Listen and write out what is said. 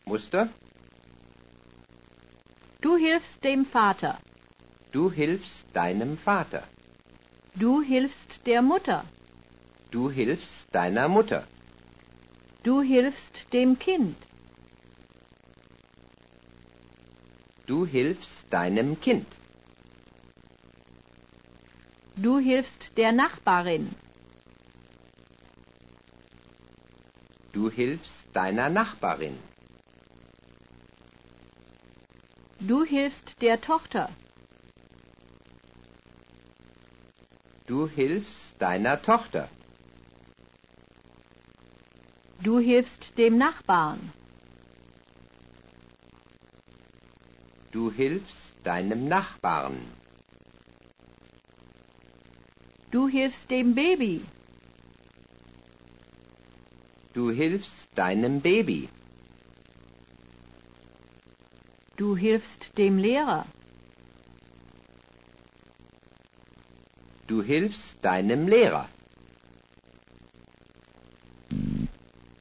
Muster. Du hilfst dem Vater. Du hilfst deinem Vater. Du hilfst der Mutter. Du hilfst deiner Mutter. Du hilfst dem Kind. Du hilfst deinem Kind. Du hilfst der Nachbarin. Du hilfst deiner Nachbarin. Du hilfst der Tochter. Du hilfst deiner Tochter. Du hilfst dem Nachbarn. Du hilfst deinem Nachbarn. Du hilfst dem Baby. Du hilfst deinem Baby. Du hilfst dem Lehrer. Du hilfst deinem Lehrer.